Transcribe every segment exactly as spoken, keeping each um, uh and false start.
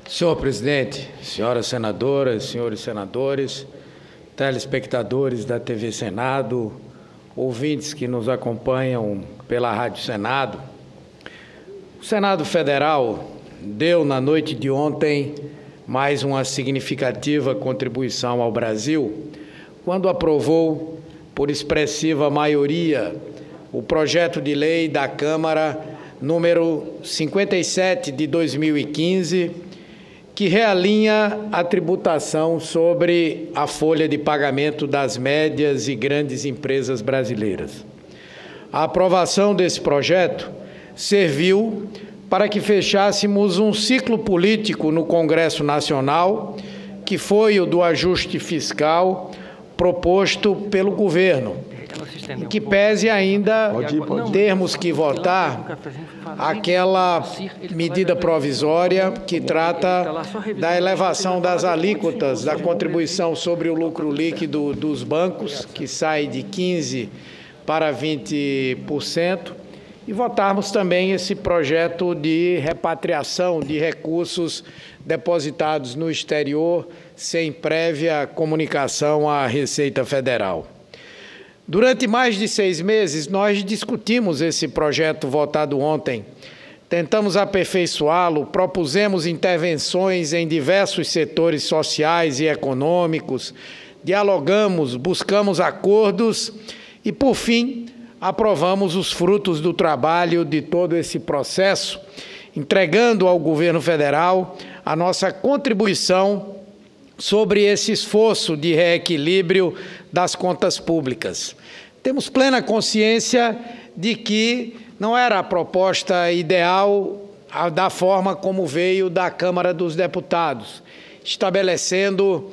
Senhor presidente, senhoras senadoras, senhores senadores, telespectadores da T V Senado, ouvintes que nos acompanham pela Rádio Senado, o Senado Federal deu na noite de ontem mais uma significativa contribuição ao Brasil, quando aprovou, por expressiva maioria, o projeto de lei da Câmara número cinquenta e sete de dois mil e quinze, que realinha a tributação sobre a folha de pagamento das médias e grandes empresas brasileiras. A aprovação desse projeto serviu para que fechássemos um ciclo político no Congresso Nacional, que foi o do ajuste fiscal proposto pelo governo, e que pese ainda termos que votar aquela medida provisória que trata da elevação das alíquotas da contribuição sobre o lucro líquido dos bancos, que sai de quinze por cento para vinte por cento, e votarmos também esse projeto de repatriação de recursos depositados no exterior sem prévia comunicação à Receita Federal. Durante mais de seis meses, nós discutimos esse projeto votado ontem, tentamos aperfeiçoá-lo, propusemos intervenções em diversos setores sociais e econômicos, dialogamos, buscamos acordos e, por fim, aprovamos os frutos do trabalho de todo esse processo, entregando ao governo federal a nossa contribuição sobre esse esforço de reequilíbrio das contas públicas. Temos plena consciência de que não era a proposta ideal da forma como veio da Câmara dos Deputados, estabelecendo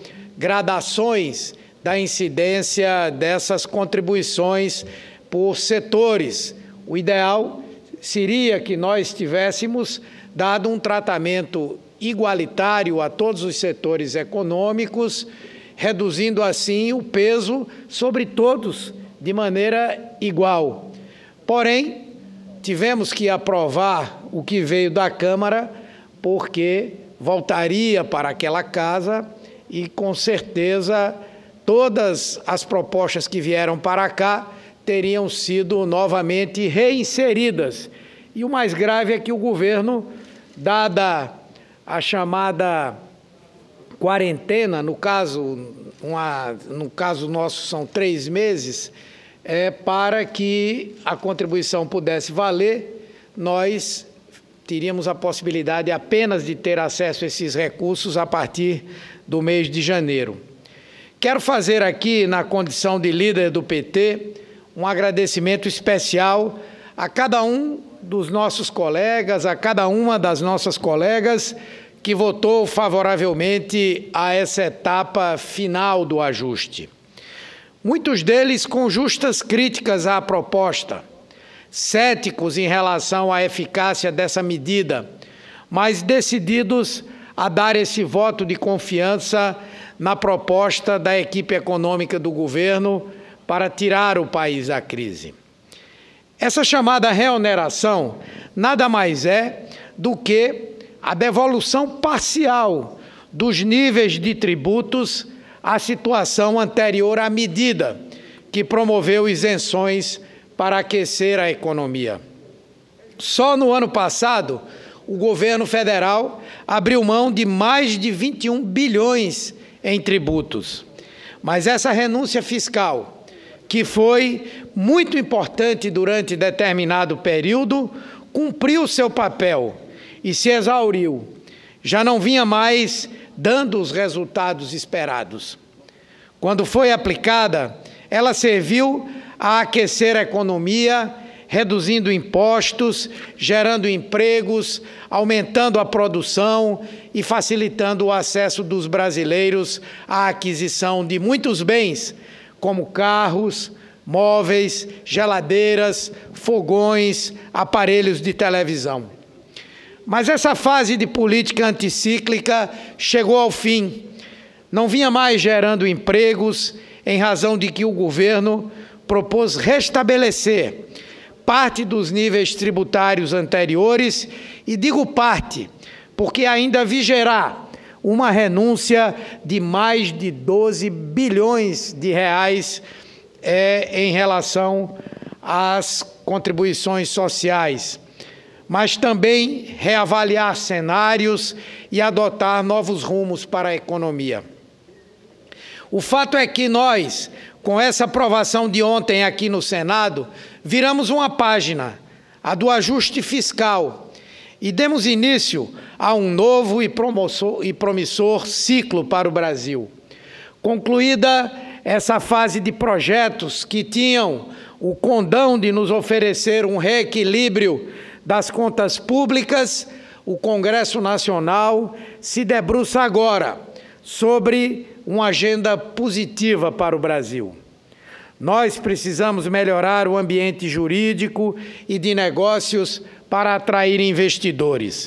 gradações da incidência dessas contribuições por setores. O ideal seria que nós tivéssemos dado um tratamento igualitário a todos os setores econômicos, reduzindo assim o peso sobre todos de maneira igual. Porém, tivemos que aprovar o que veio da Câmara, porque voltaria para aquela casa e, com certeza, todas as propostas que vieram para cá teriam sido novamente reinseridas. E o mais grave é que o governo, dada a chamada quarentena, no caso, uma, no caso nosso são três meses, é, para que a contribuição pudesse valer, nós teríamos a possibilidade apenas de ter acesso a esses recursos a partir do mês de janeiro. Quero fazer aqui, na condição de líder do P T, um agradecimento especial a cada um dos nossos colegas, a cada uma das nossas colegas que votou favoravelmente a essa etapa final do ajuste. Muitos deles com justas críticas à proposta, céticos em relação à eficácia dessa medida, mas decididos a dar esse voto de confiança na proposta da equipe econômica do governo para tirar o país da crise. Essa chamada reoneração nada mais é do que a devolução parcial dos níveis de tributos à situação anterior à medida que promoveu isenções para aquecer a economia. Só no ano passado, o governo federal abriu mão de mais de vinte e um bilhões em tributos. Mas essa renúncia fiscal, que foi muito importante durante determinado período, cumpriu seu papel e se exauriu. Já não vinha mais dando os resultados esperados. Quando foi aplicada, ela serviu a aquecer a economia, reduzindo impostos, gerando empregos, aumentando a produção e facilitando o acesso dos brasileiros à aquisição de muitos bens, como carros, móveis, geladeiras, fogões, aparelhos de televisão. Mas essa fase de política anticíclica chegou ao fim. Não vinha mais gerando empregos, em razão de que o governo propôs restabelecer parte dos níveis tributários anteriores, e digo parte, porque ainda vigerá uma renúncia de mais de doze bilhões de reais é, em relação às contribuições sociais, mas também reavaliar cenários e adotar novos rumos para a economia. O fato é que nós, com essa aprovação de ontem aqui no Senado, viramos uma página, a do ajuste fiscal, e demos início a um novo e, e promissor ciclo para o Brasil. Concluída essa fase de projetos que tinham o condão de nos oferecer um reequilíbrio das contas públicas, o Congresso Nacional se debruça agora sobre uma agenda positiva para o Brasil. Nós precisamos melhorar o ambiente jurídico e de negócios para atrair investidores.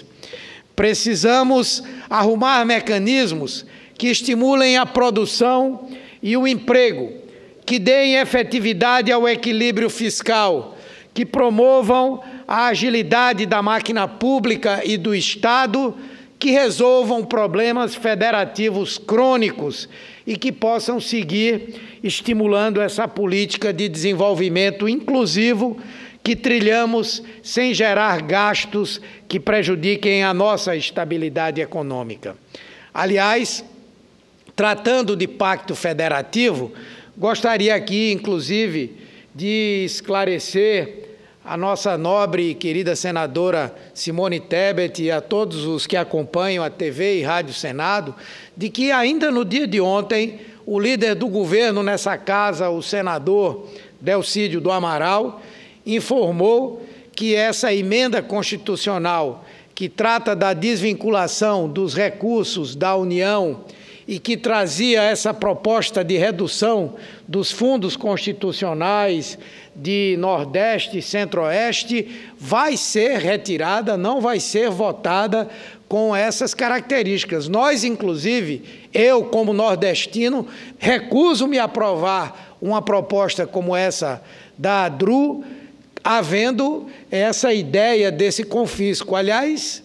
Precisamos arrumar mecanismos que estimulem a produção e o emprego, que deem efetividade ao equilíbrio fiscal, que promovam a agilidade da máquina pública e do Estado, que resolvam problemas federativos crônicos e que possam seguir estimulando essa política de desenvolvimento inclusivo que trilhamos sem gerar gastos que prejudiquem a nossa estabilidade econômica. Aliás, tratando de pacto federativo, gostaria aqui, inclusive, de esclarecer a nossa nobre e querida senadora Simone Tebet e a todos os que acompanham a T V e Rádio Senado, de que ainda no dia de ontem, o líder do governo nessa casa, o senador Delcídio do Amaral, informou que essa emenda constitucional que trata da desvinculação dos recursos da União e que trazia essa proposta de redução dos fundos constitucionais de Nordeste e Centro-Oeste, vai ser retirada, não vai ser votada com essas características. Nós, inclusive, eu, como nordestino, recuso-me a aprovar uma proposta como essa da D R U, havendo essa ideia desse confisco. Aliás,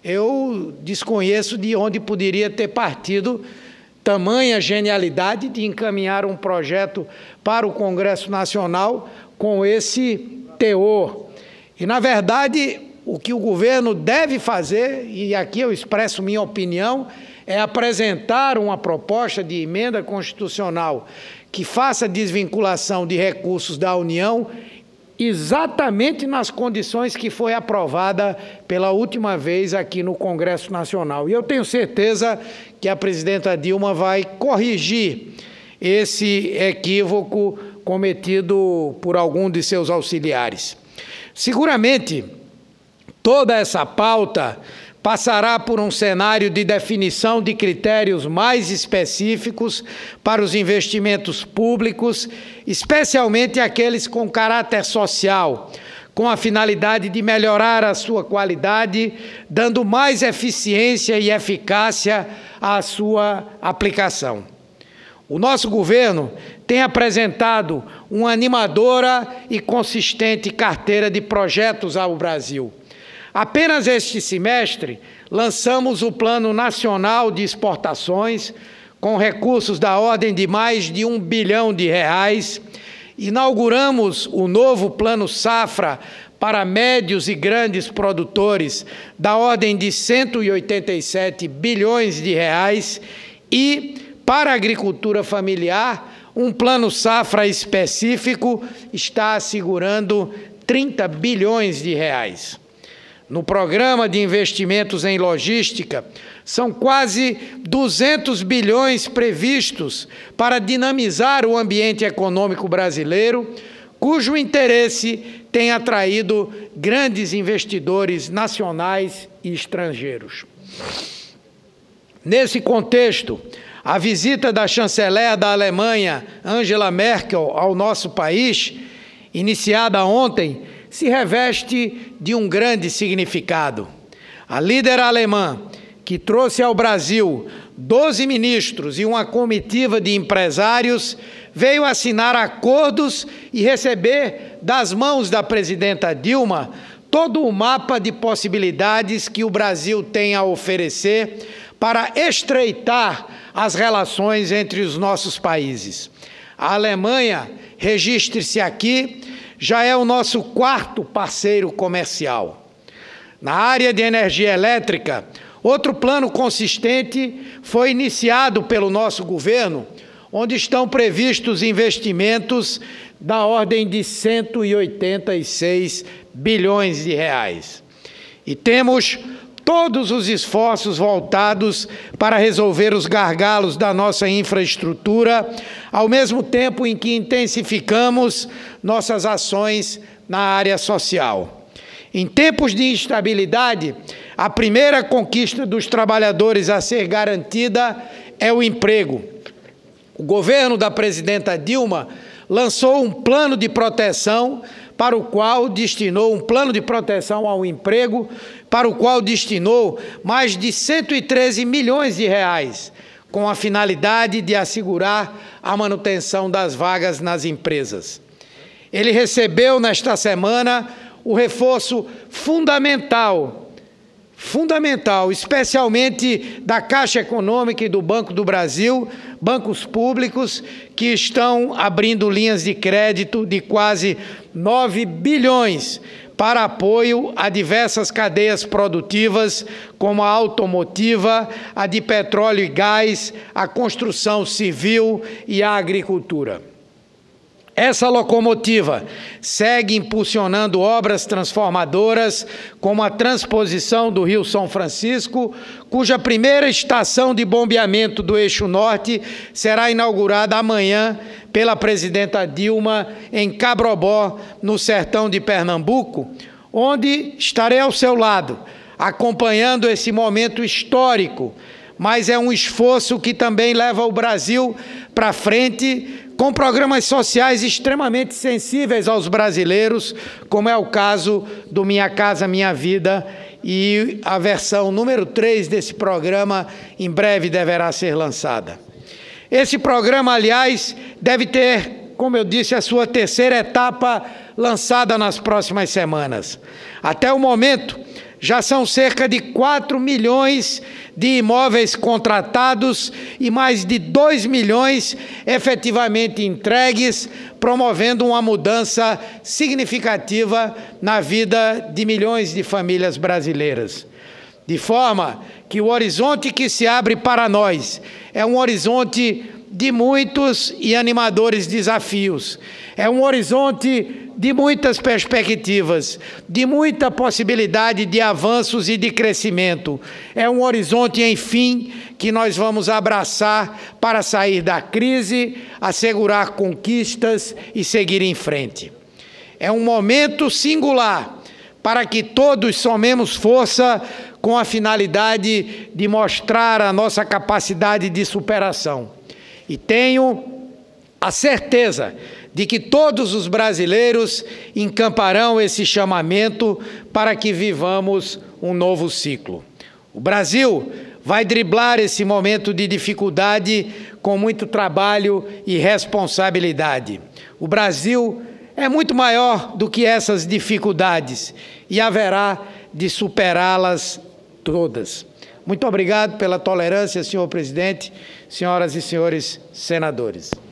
eu desconheço de onde poderia ter partido tamanha genialidade de encaminhar um projeto para o Congresso Nacional com esse teor. E, na verdade, o que o governo deve fazer, e aqui eu expresso minha opinião, é apresentar uma proposta de emenda constitucional que faça desvinculação de recursos da União exatamente nas condições que foi aprovada pela última vez aqui no Congresso Nacional. E eu tenho certeza que a presidenta Dilma vai corrigir esse equívoco cometido por algum de seus auxiliares. Seguramente, toda essa pauta passará por um cenário de definição de critérios mais específicos para os investimentos públicos, especialmente aqueles com caráter social, com a finalidade de melhorar a sua qualidade, dando mais eficiência e eficácia à sua aplicação. O nosso governo tem apresentado uma animadora e consistente carteira de projetos ao Brasil. Apenas este semestre, lançamos o Plano Nacional de Exportações, com recursos da ordem de mais de um bilhão de reais. Inauguramos o novo Plano Safra para médios e grandes produtores, da ordem de cento e oitenta e sete bilhões de reais. E, para a agricultura familiar, um Plano Safra específico está assegurando trinta bilhões de reais. No programa de investimentos em logística, são quase duzentos bilhões previstos para dinamizar o ambiente econômico brasileiro, cujo interesse tem atraído grandes investidores nacionais e estrangeiros. Nesse contexto, a visita da chanceler da Alemanha, Angela Merkel, ao nosso país, iniciada ontem, se reveste de um grande significado. A líder alemã, que trouxe ao Brasil doze ministros e uma comitiva de empresários, veio assinar acordos e receber das mãos da presidenta Dilma todo o mapa de possibilidades que o Brasil tem a oferecer para estreitar as relações entre os nossos países. A Alemanha, registre-se aqui, já é o nosso quarto parceiro comercial. Na área de energia elétrica, outro plano consistente foi iniciado pelo nosso governo, onde estão previstos investimentos da ordem de cento e oitenta e seis bilhões de reais. E temos todos os esforços voltados para resolver os gargalos da nossa infraestrutura, ao mesmo tempo em que intensificamos nossas ações na área social. Em tempos de instabilidade, a primeira conquista dos trabalhadores a ser garantida é o emprego. O governo da presidenta Dilma lançou um plano de proteção para o qual destinou um plano de proteção ao emprego, para o qual destinou mais de cento e treze milhões de reais, com a finalidade de assegurar a manutenção das vagas nas empresas. Ele recebeu nesta semana o reforço fundamental, fundamental, especialmente da Caixa Econômica e do Banco do Brasil, bancos públicos que estão abrindo linhas de crédito de quase nove bilhões para apoio a diversas cadeias produtivas, como a automotiva, a de petróleo e gás, a construção civil e a agricultura. Essa locomotiva segue impulsionando obras transformadoras, como a transposição do Rio São Francisco, cuja primeira estação de bombeamento do Eixo Norte será inaugurada amanhã pela presidenta Dilma em Cabrobó, no sertão de Pernambuco, onde estarei ao seu lado, acompanhando esse momento histórico, mas é um esforço que também leva o Brasil para frente, com programas sociais extremamente sensíveis aos brasileiros, como é o caso do Minha Casa Minha Vida, e a versão número três desse programa em breve deverá ser lançada. Esse programa, aliás, deve ter, como eu disse, a sua terceira etapa lançada nas próximas semanas. Até o momento, já são cerca de quatro milhões de imóveis contratados e mais de dois milhões efetivamente entregues, promovendo uma mudança significativa na vida de milhões de famílias brasileiras. De forma que o horizonte que se abre para nós é um horizonte de muitos e animadores desafios. É um horizonte de muitas perspectivas, de muita possibilidade de avanços e de crescimento. É um horizonte, enfim, que nós vamos abraçar para sair da crise, assegurar conquistas e seguir em frente. É um momento singular para que todos somemos força com a finalidade de mostrar a nossa capacidade de superação. E tenho a certeza de que todos os brasileiros encamparão esse chamamento para que vivamos um novo ciclo. O Brasil vai driblar esse momento de dificuldade com muito trabalho e responsabilidade. O Brasil é muito maior do que essas dificuldades e haverá de superá-las todas. Muito obrigado pela tolerância, senhor presidente, senhoras e senhores senadores.